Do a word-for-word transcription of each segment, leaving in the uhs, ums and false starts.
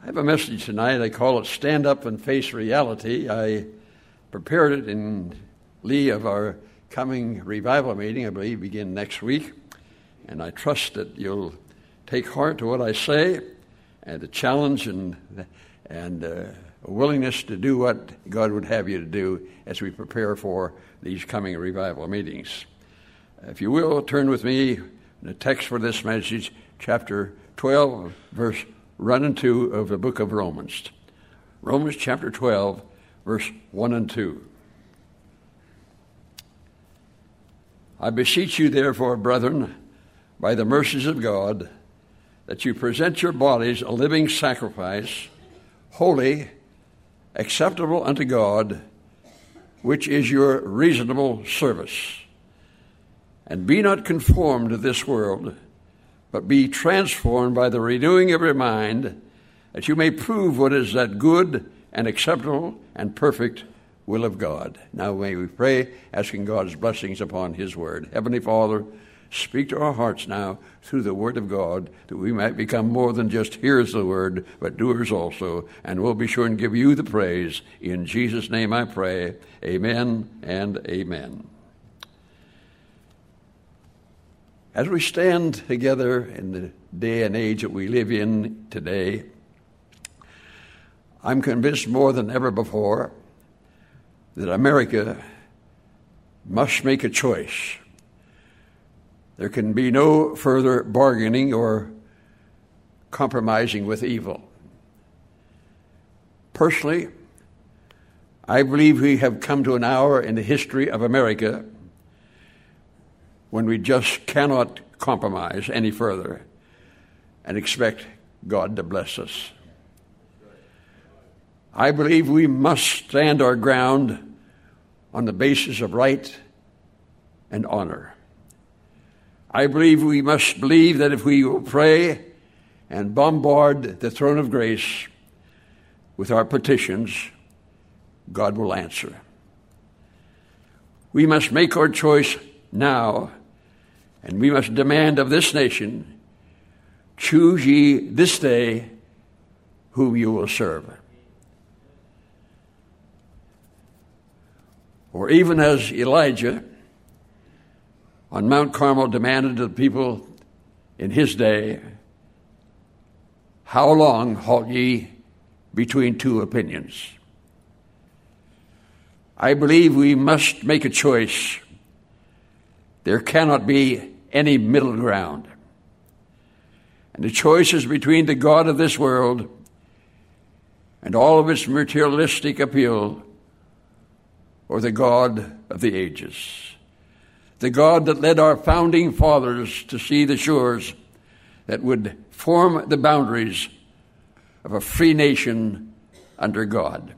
I have a message tonight. I call it Stand Up and Face Reality. I prepared it in lieu of our coming revival meeting, I believe, begin next week. And I trust that you'll take heart to what I say and the challenge and, and uh, a willingness to do what God would have you to do as we prepare for these coming revival meetings. If you will, turn with me in the text for this message, chapter twelve, verse one and two of the book of Romans. Romans chapter twelve, verse one and two. I beseech you, therefore, brethren, by the mercies of God, that you present your bodies a living sacrifice, holy, acceptable unto God, which is your reasonable service. And be not conformed to this world, but be transformed by the renewing of your mind, that you may prove what is that good and acceptable and perfect will of God. Now may we pray, asking God's blessings upon his word. Heavenly Father, speak to our hearts now through the word of God, that we might become more than just hearers of the word, but doers also, and we'll be sure and give you the praise. In Jesus' name I pray, amen and amen. As we stand together in the day and age that we live in today, I'm convinced more than ever before that America must make a choice. There can be no further bargaining or compromising with evil. Personally, I believe we have come to an hour in the history of America when we just cannot compromise any further and expect God to bless us. I believe we must stand our ground on the basis of right and honor. I believe we must believe that if we will pray and bombard the throne of grace with our petitions, God will answer. We must make our choice now, and we must demand of this nation, choose ye this day whom you will serve. Or even as Elijah on Mount Carmel demanded of the people in his day, how long halt ye between two opinions? I believe we must make a choice. There cannot be any middle ground. And the choice is between the God of this world and all of its materialistic appeal, or the God of the ages. The God that led our founding fathers to see the shores that would form the boundaries of a free nation under God.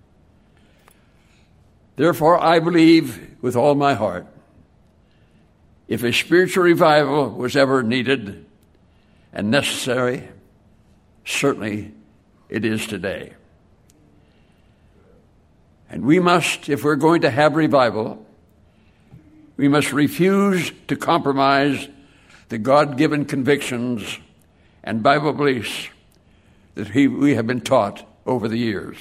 Therefore, I believe with all my heart, if a spiritual revival was ever needed and necessary, certainly it is today. And we must, if we're going to have revival, we must refuse to compromise the God-given convictions and Bible beliefs that he, we have been taught over the years.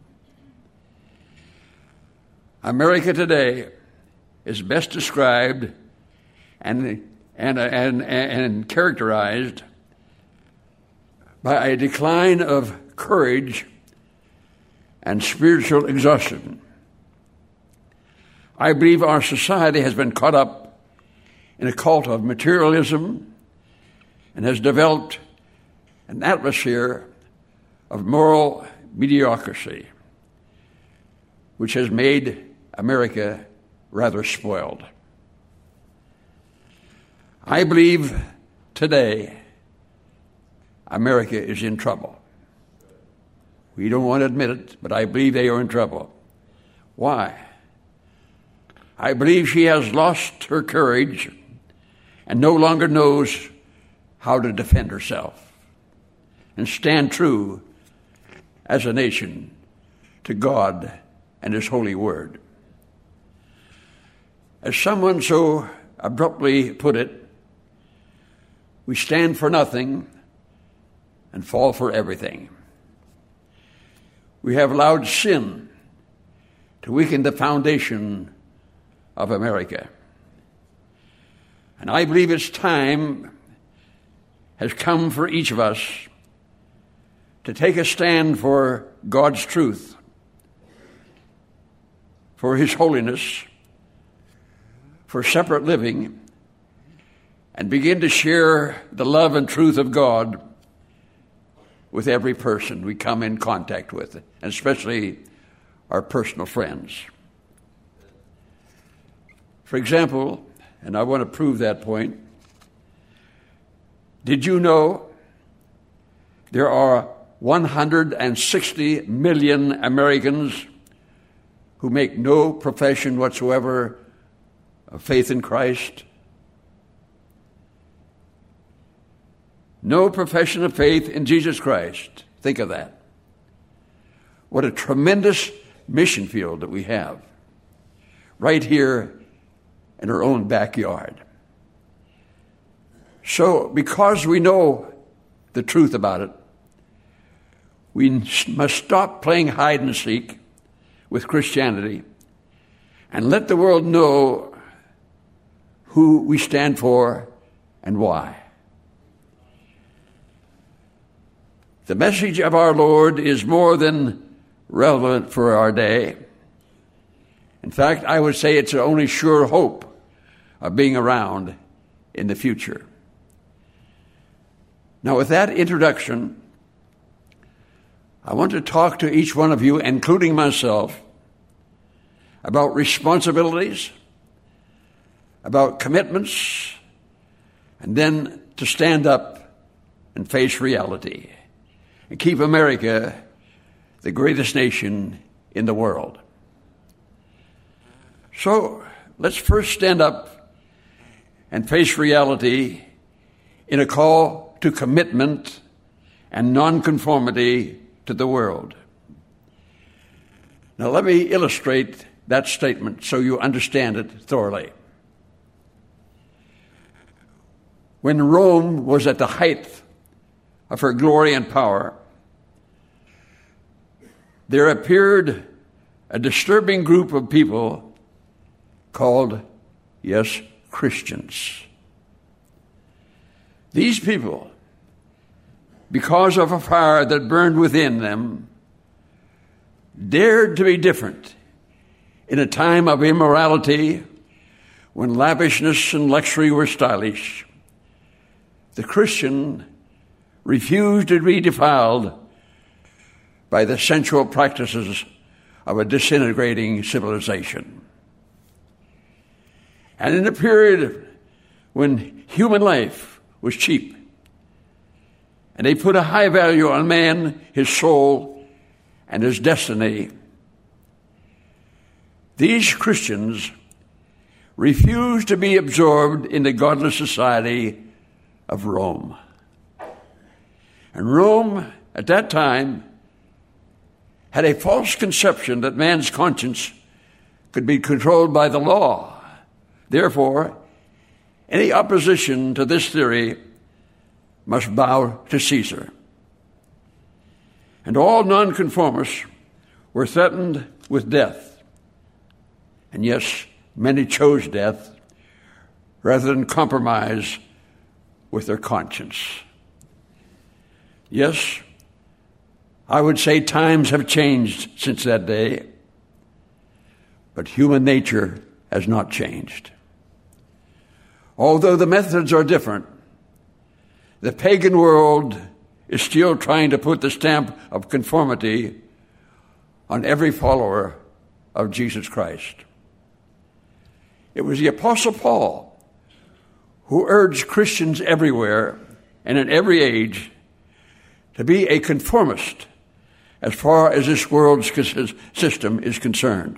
America today is best described and, and, and, and characterized by a decline of courage and spiritual exhaustion. I believe our society has been caught up in a cult of materialism and has developed an atmosphere of moral mediocrity, which has made America rather spoiled. I believe today America is in trouble. We don't want to admit it, but I believe they are in trouble. Why? I believe she has lost her courage and no longer knows how to defend herself and stand true as a nation to God and His holy word. As someone so abruptly put it, we stand for nothing and fall for everything. we have allowed sin to weaken the foundation of America. And I believe it's time has come for each of us to take a stand for God's truth, for His holiness, for separate living, and begin to share the love and truth of God with every person we come in contact with, and especially our personal friends. For example, and I want to prove that point, did you know there are one hundred sixty million Americans who make no profession whatsoever of faith in Christ? No profession of faith in Jesus Christ. Think of that. What a tremendous mission field that we have right here in our own backyard. So, because we know the truth about it, we must stop playing hide and seek with Christianity and let the world know who we stand for and why. The message of our Lord is more than relevant for our day. In fact, I would say it's the only sure hope of being around in the future. Now, with that introduction, I want to talk to each one of you, including myself, about responsibilities, about commitments, and then to stand up and face reality and keep America the greatest nation in the world. So let's first stand up and face reality in a call to commitment and nonconformity to the world. Now let me illustrate that statement so you understand it thoroughly. When Rome was at the height of her glory and power, there appeared a disturbing group of people called, yes, Christians. These people, because of a fire that burned within them, dared to be different in a time of immorality when lavishness and luxury were stylish. The Christian refused to be defiled by the sensual practices of a disintegrating civilization. And in a period when human life was cheap, and they put a high value on man, his soul, and his destiny, these Christians refused to be absorbed in the godless society of Rome. And Rome, at that time, had a false conception that man's conscience could be controlled by the law. Therefore, any opposition to this theory must bow to Caesar. And all nonconformists were threatened with death. And yes, many chose death rather than compromise with their conscience. Yes, I would say times have changed since that day, but human nature has not changed. Although the methods are different, the pagan world is still trying to put the stamp of conformity on every follower of Jesus Christ. It was the Apostle Paul who urged Christians everywhere and in every age to be a conformist as far as this world's system is concerned.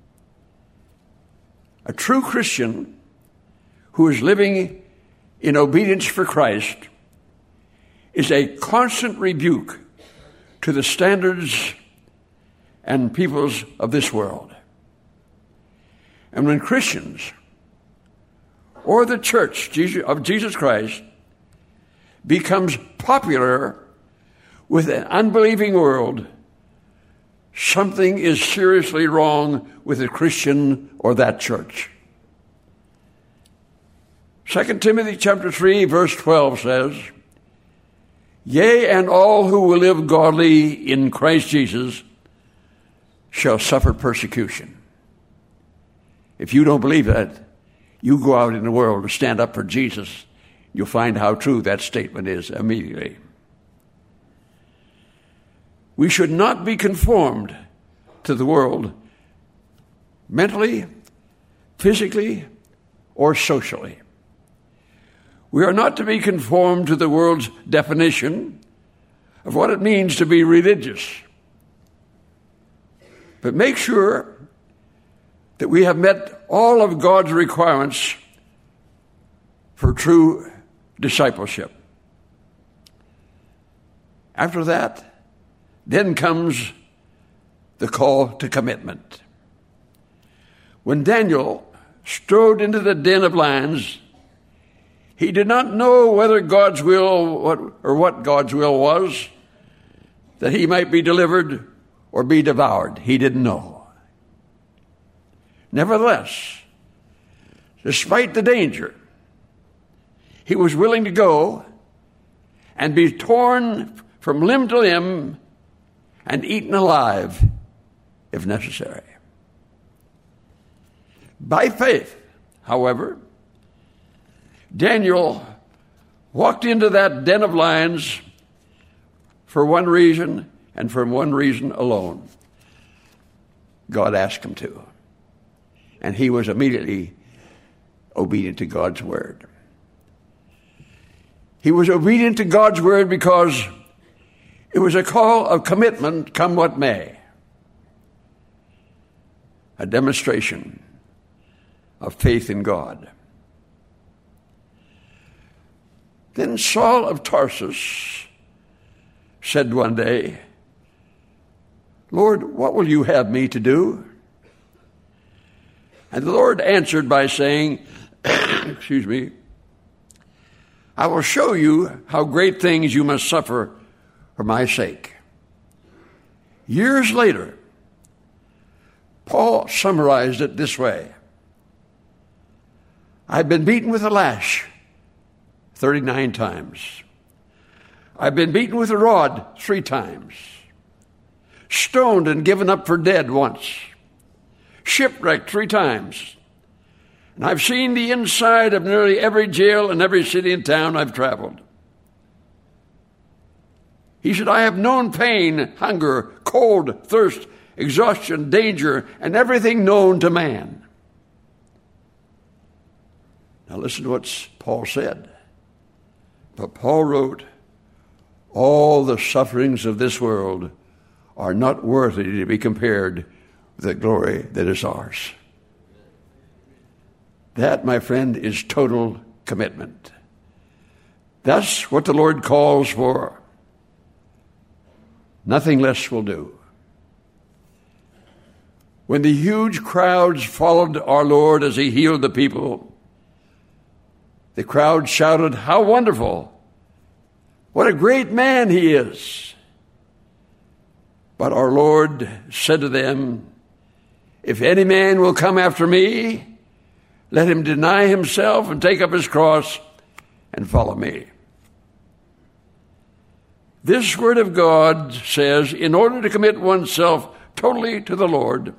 A true Christian who is living in obedience for Christ is a constant rebuke to the standards and peoples of this world. And when Christians or the church of Jesus Christ becomes popular with an unbelieving world, something is seriously wrong with the Christian or that church. Second Timothy chapter three, verse twelve says, "Yea, and all who will live godly in Christ Jesus shall suffer persecution." If you don't believe that, you go out in the world to stand up for Jesus. You'll find how true that statement is immediately. We should not be conformed to the world mentally, physically, or socially. We are not to be conformed to the world's definition of what it means to be religious. But make sure that we have met all of God's requirements for true discipleship. After that, then comes the call to commitment. When Daniel strode into the den of lions, he did not know whether God's will what, or what God's will was, that he might be delivered or be devoured. He didn't know. Nevertheless, despite the danger, he was willing to go and be torn from limb to limb and eaten alive if necessary. By faith, however, Daniel walked into that den of lions for one reason and for one reason alone. God asked him to. And he was immediately obedient to God's word. He was obedient to God's word because it was a call of commitment, come what may. A demonstration of faith in God. Then Saul of Tarsus said one day, "Lord, what will you have me to do?" And the Lord answered by saying, excuse me, "I will show you how great things you must suffer for my sake." Years later, Paul summarized it this way: "I've been beaten with a lash thirty-nine times. I've been beaten with a rod three times. Stoned and given up for dead once. Shipwrecked three times. And I've seen the inside of nearly every jail and every city and town I've traveled." He said, "I have known pain, hunger, cold, thirst, exhaustion, danger, and everything known to man." Now listen to what Paul said. But Paul wrote, "All the sufferings of this world are not worthy to be compared with the glory that is ours." That, my friend, is total commitment. That's what the Lord calls for. Nothing less will do. When the huge crowds followed our Lord as he healed the people, the crowd shouted, "How wonderful! What a great man he is!" But our Lord said to them, "If any man will come after me, let him deny himself and take up his cross and follow me." This word of God says, in order to commit oneself totally to the Lord,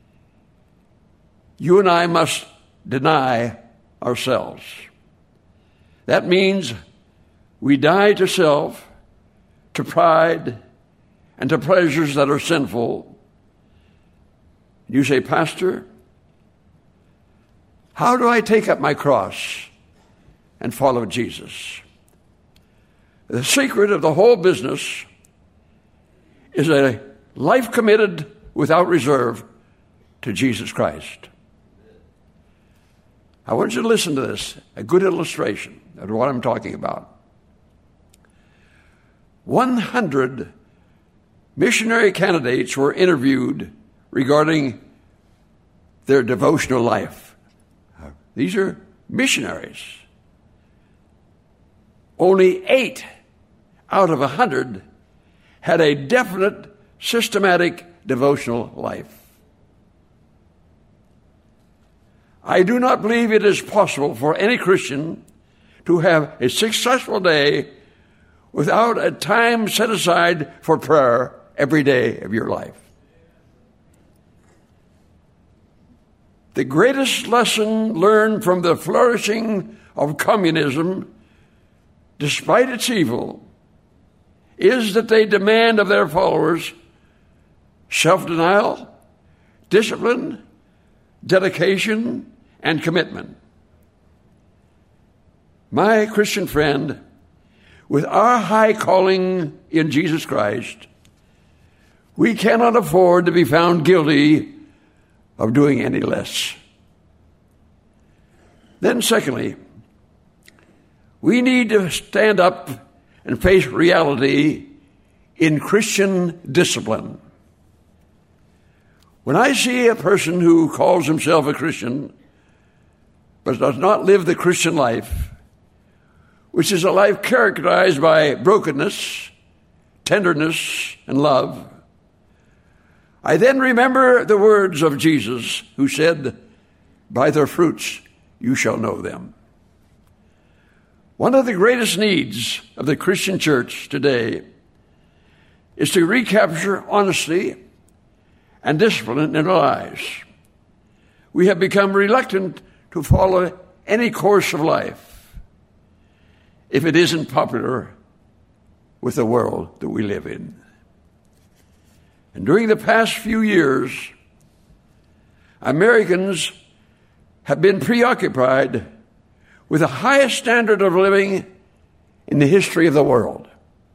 you and I must deny ourselves. That means we die to self, to pride, and to pleasures that are sinful. You say, "Pastor, how do I take up my cross and follow Jesus?" The secret of the whole business is a life committed without reserve to Jesus Christ. I want you to listen to this, a good illustration of what I'm talking about. one hundred missionary candidates were interviewed regarding their devotional life. These are missionaries. Only eight out of a hundred had a definite systematic devotional life. I do not believe it is possible for any Christian to have a successful day without a time set aside for prayer every day of your life. The greatest lesson learned from the flourishing of communism, despite its evil, is that they demand of their followers self-denial, discipline, dedication, and commitment. My Christian friend, with our high calling in Jesus Christ, we cannot afford to be found guilty of doing any less. Then secondly, we need to stand up and face reality in Christian discipline. When I see a person who calls himself a Christian but does not live the Christian life, which is a life characterized by brokenness, tenderness, and love, I then remember the words of Jesus, who said, "By their fruits you shall know them." One of the greatest needs of the Christian church today is to recapture honesty and discipline in our lives. We have become reluctant to follow any course of life if it isn't popular with the world that we live in. And during the past few years, Americans have been preoccupied with the highest standard of living in the history of the world.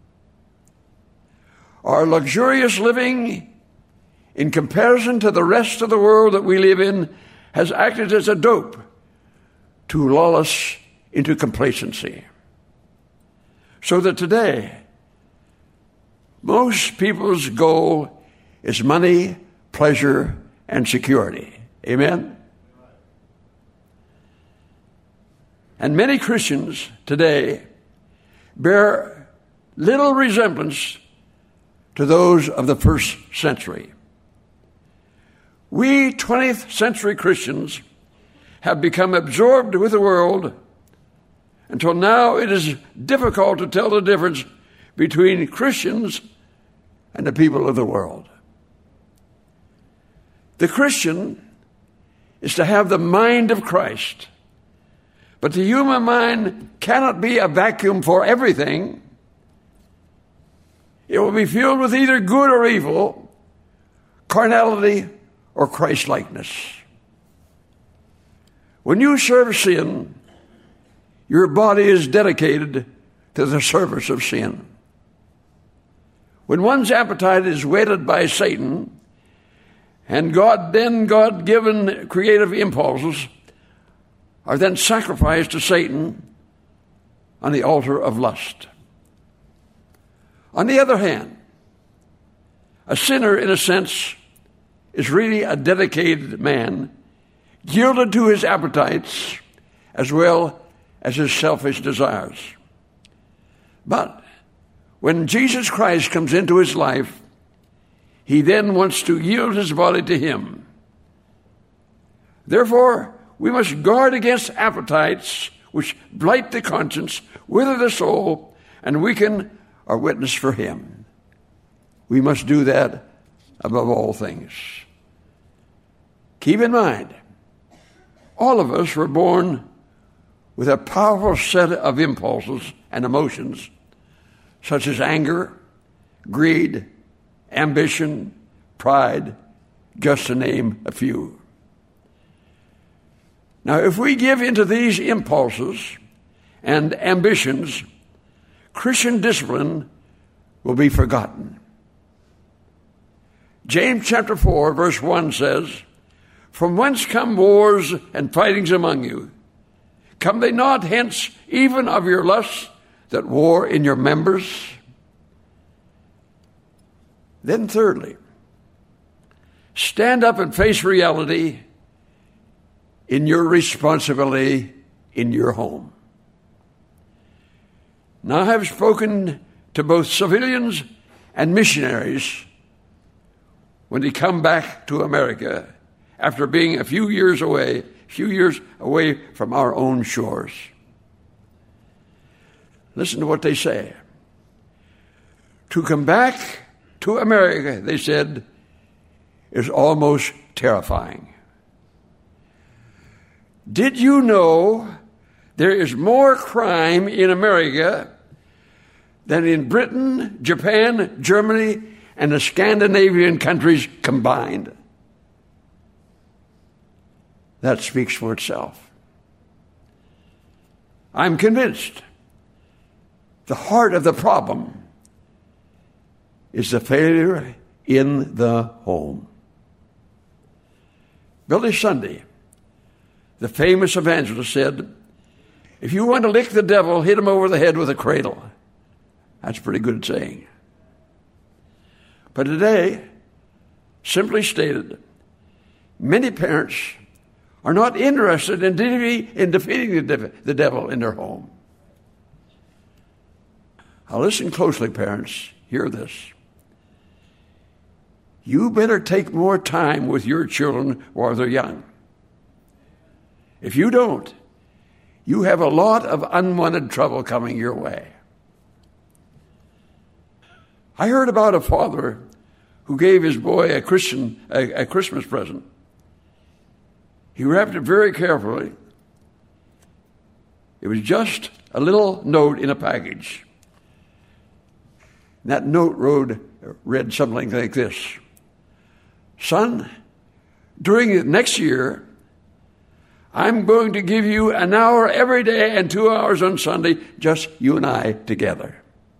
Our luxurious living, in comparison to the rest of the world that we live in, has acted as a dope to lull us into complacency. So that today, most people's goal is money, pleasure, and security. Amen? And many Christians today bear little resemblance to those of the first century. We twentieth century Christians have become absorbed with the world until now it is difficult to tell the difference between Christians and the people of the world. The Christian is to have the mind of Christ, but the human mind cannot be a vacuum for everything. It will be filled with either good or evil, carnality or Christ-likeness. When you serve sin, your body is dedicated to the service of sin. When one's appetite is whetted by Satan, and God, then God-given creative impulses are then sacrificed to Satan on the altar of lust. On the other hand, a sinner, in a sense, is really a dedicated man, yielded to his appetites as well as his selfish desires. But when Jesus Christ comes into his life, he then wants to yield his body to him. Therefore, we must guard against appetites which blight the conscience, wither the soul, and weaken our witness for him. We must do that above all things. Keep in mind, all of us were born with a powerful set of impulses and emotions, such as anger, greed, ambition, pride, just to name a few. Now, if we give into these impulses and ambitions, Christian discipline will be forgotten. James chapter four, verse one says, "From whence come wars and fightings among you? Come they not hence even of your lusts that war in your members?" Then thirdly, stand up and face reality in your responsibility in your home. Now I have spoken to both civilians and missionaries when they come back to America after being a few years away, a few years away from our own shores. Listen to what they say. To come back to America, they said, is almost terrifying. Did you know there is more crime in America than in Britain, Japan, Germany, and the Scandinavian countries combined? That speaks for itself. I'm convinced the heart of the problem is the failure in the home. Billy Sunday, the famous evangelist, said, if you want to lick the devil, hit him over the head with a cradle. That's a pretty good saying. But today, simply stated, many parents are not interested in, de- in defeating the, de- the devil in their home. Now listen closely, parents. Hear this. You better take more time with your children while they're young. If you don't, you have a lot of unwanted trouble coming your way. I heard about a father who gave his boy a Christian a, a Christmas present. He wrapped it very carefully. It was just a little note in a package. That note read, read something like this. Son, during the next year, I'm going to give you an hour every day and two hours on Sunday, just you and I together.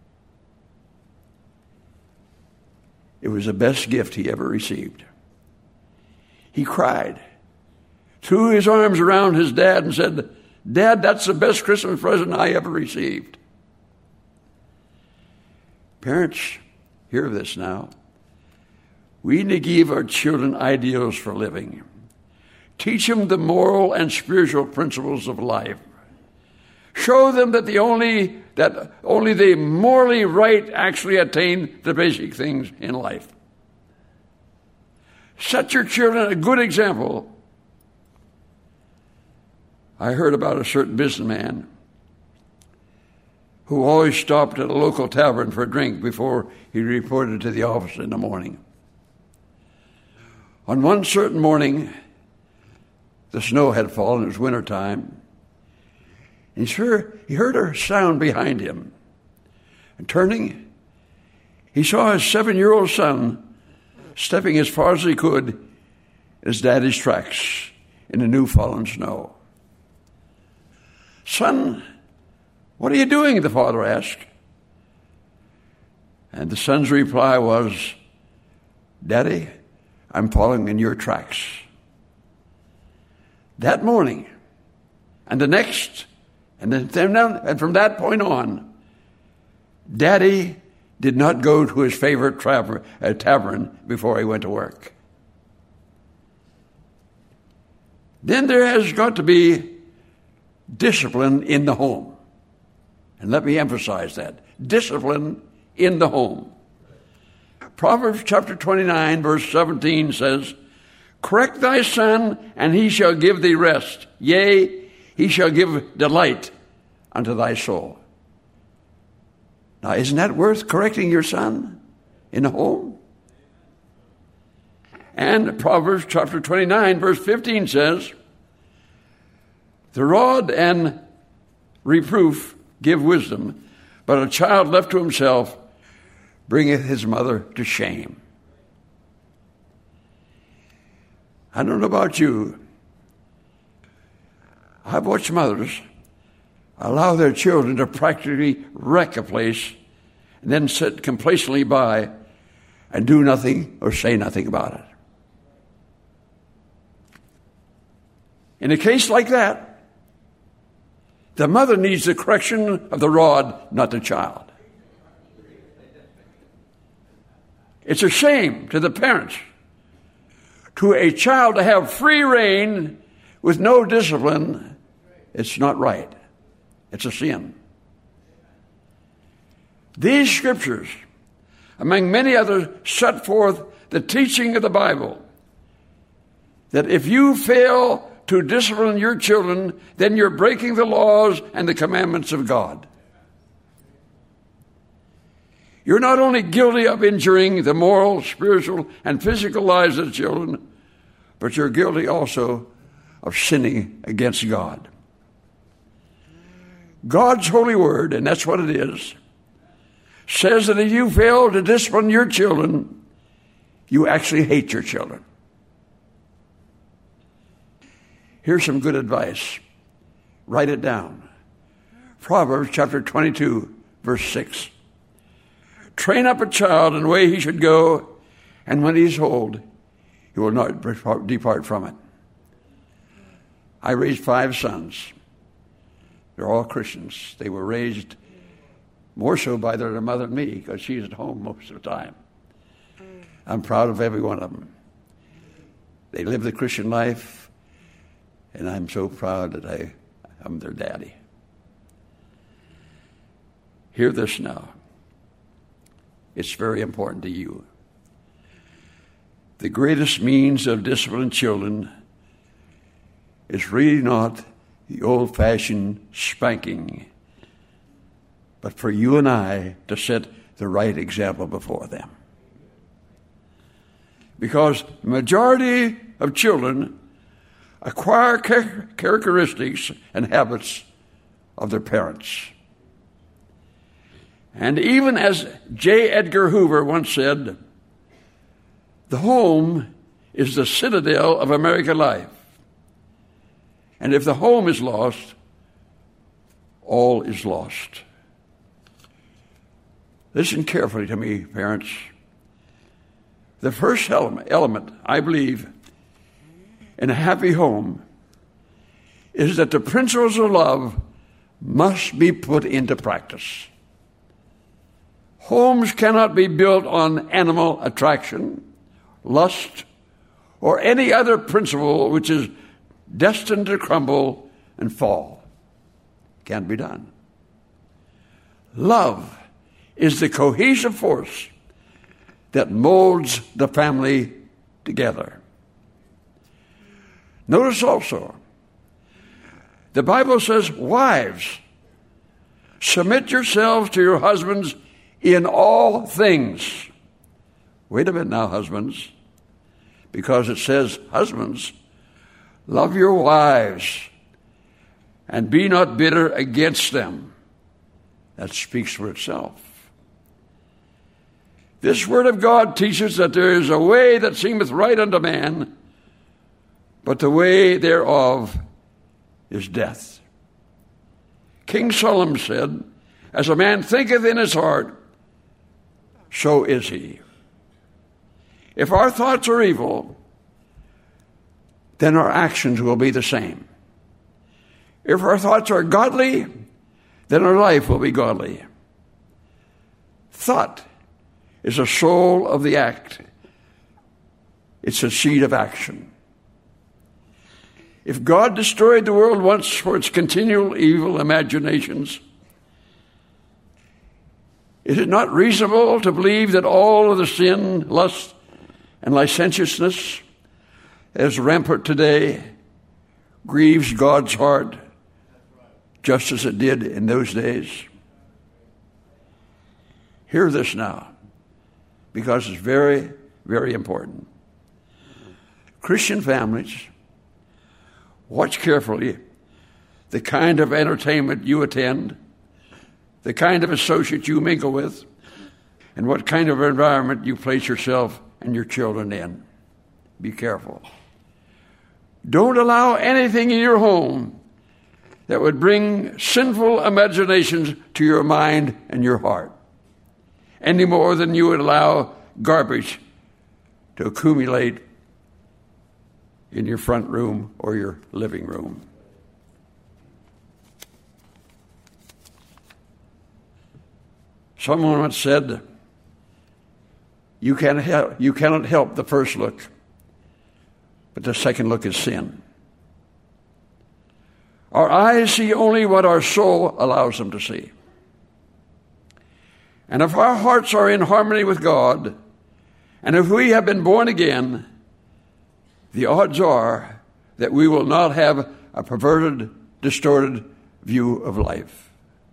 It was the best gift he ever received. He cried, threw his arms around his dad and said, Dad, that's the best Christmas present I ever received. Parents, hear this now. We need to give our children ideals for living. Teach them the moral and spiritual principles of life. Show them that the only that only the morally right actually attain the basic things in life. Set your children a good example. I heard about a certain businessman who always stopped at a local tavern for a drink before he reported to the office in the morning. On one certain morning, the snow had fallen. It was wintertime. And sure, he heard a sound behind him. And turning, he saw his seven-year-old son stepping as far as he could in his daddy's tracks in the new fallen snow. Son, what are you doing? The father asked. And the son's reply was, Daddy, I'm following in your tracks. That morning, and the next, and then and from that point on, Daddy did not go to his favorite tra- uh, tavern before he went to work. Then there has got to be discipline in the home. And let me emphasize that. Discipline in the home. Proverbs chapter twenty-nine, verse seventeen says, Correct thy son, and he shall give thee rest. Yea, he shall give delight unto thy soul. Now, isn't that worth correcting your son in the home? And Proverbs chapter twenty-nine, verse fifteen says, The rod and reproof give wisdom, but a child left to himself bringeth his mother to shame. I don't know about you. I've watched mothers allow their children to practically wreck a place and then sit complacently by and do nothing or say nothing about it. In a case like that, the mother needs the correction of the rod, not the child. It's a shame to the parents to a child to have free reign with no discipline. It's not right. It's a sin. These scriptures among many others, set forth the teaching of the Bible, that if you fail to discipline your children, then you're breaking the laws and the commandments of God. You're not only guilty of injuring the moral, spiritual, and physical lives of the children, but you're guilty also of sinning against God. God's holy word, and that's what it is, says that if you fail to discipline your children, you actually hate your children. Here's some good advice. Write it down. Proverbs chapter twenty-two, verse six. Train up a child in the way he should go, and when he's old, he will not depart from it. I raised five sons. They're all Christians. They were raised more so by their mother than me, because she's at home most of the time. I'm proud of every one of them. They live the Christian life, and I'm so proud that I, I'm their daddy. Hear this now. It's very important to you. The greatest means of disciplining children is really not the old-fashioned spanking, but for you and I to set the right example before them. Because the majority of children acquire char- characteristics and habits of their parents. And even as J. Edgar Hoover once said, the home is the citadel of American life. And if the home is lost, all is lost. Listen carefully to me, parents. The first element, I believe, in a happy home is that the principles of love must be put into practice. Homes cannot be built on animal attraction, lust, or any other principle which is destined to crumble and fall. Can't be done. Love is the cohesive force that molds the family together. Notice also, the Bible says, wives, submit yourselves to your husbands in all things. Wait a minute now, husbands, because it says, husbands, love your wives and be not bitter against them. That speaks for itself. This word of God teaches that there is a way that seemeth right unto man, but the way thereof is death. King Solomon said, as a man thinketh in his heart, so is he. If our thoughts are evil, then our actions will be the same. If our thoughts are godly, then our life will be godly. Thought is the soul of the act. It's a seed of action. If God destroyed the world once for its continual evil imaginations, is it not reasonable to believe that all of the sin, lust, and licentiousness as rampant today grieves God's heart just as it did in those days? Hear this now, because it's very, very important. Christian families, watch carefully the kind of entertainment you attend, the kind of associates you mingle with, and what kind of environment you place yourself and your children in. Be careful. Don't allow anything in your home that would bring sinful imaginations to your mind and your heart, any more than you would allow garbage to accumulate in your front room or your living room. Someone once said, you can't help, you cannot help the first look, but the second look is sin. Our eyes see only what our soul allows them to see. And if our hearts are in harmony with God, and if we have been born again, the odds are that we will not have a perverted, distorted view of life.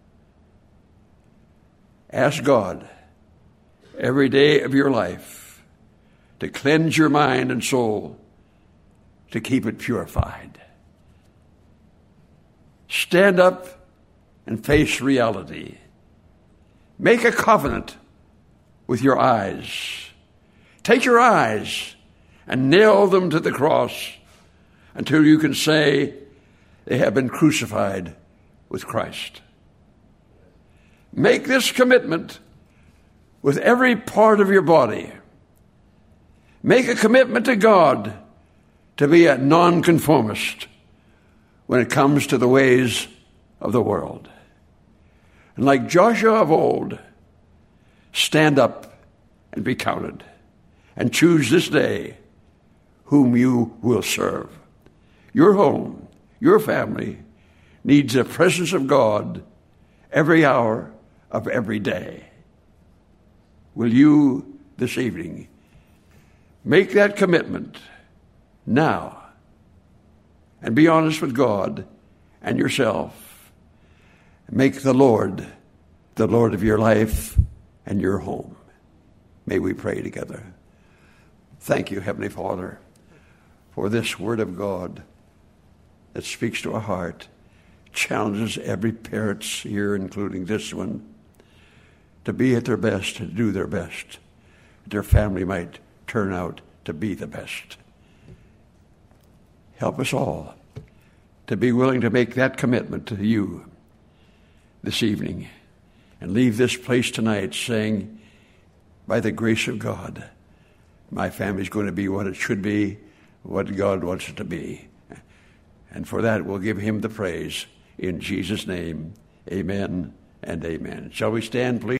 Ask God every day of your life to cleanse your mind and soul, to keep it purified. Stand up and face reality. Make a covenant with your eyes. Take your eyes and nail them to the cross until you can say they have been crucified with Christ. Make this commitment with every part of your body. Make a commitment to God to be a nonconformist when it comes to the ways of the world. And like Joshua of old, stand up and be counted, and choose this day whom you will serve. Your home, your family needs the presence of God every hour of every day. Will you this evening make that commitment now and be honest with God and yourself? Make the Lord the Lord of your life and your home. May we pray together. Thank you, Heavenly Father, for this word of God that speaks to our heart, challenges every parent here, including this one, to be at their best, to do their best, that their family might turn out to be the best. Help us all to be willing to make that commitment to you this evening and leave this place tonight saying, by the grace of God, my family's going to be what it should be, what God wants it to be. And for that, we'll give him the praise. In Jesus' name, amen and amen. Shall we stand, please?